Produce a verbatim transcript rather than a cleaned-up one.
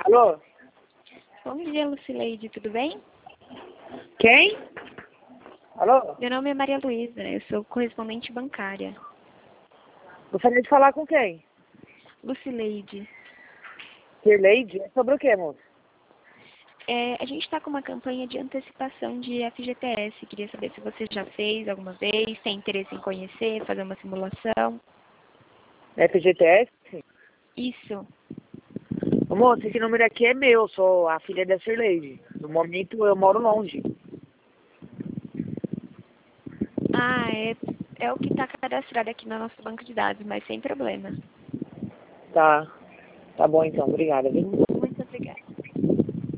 Alô? Bom dia, Lucileide, tudo bem? Quem? Alô? Meu nome é Maria Luísa, eu sou correspondente bancária. Gostaria de falar com quem? Lucileide, Sirleide? É sobre o quê, moço? é, a gente está com uma campanha de antecipação de F G T S. Queria saber se você já fez alguma vez, tem interesse em conhecer, fazer uma simulação. F G T S? Isso. Ô, moço, esse número aqui é meu, sou a filha da Sirleide. No momento eu moro longe. Ah, é, é o que está cadastrado aqui no nosso banco de dados, mas sem problema. Tá. Tá bom então, obrigada, viu?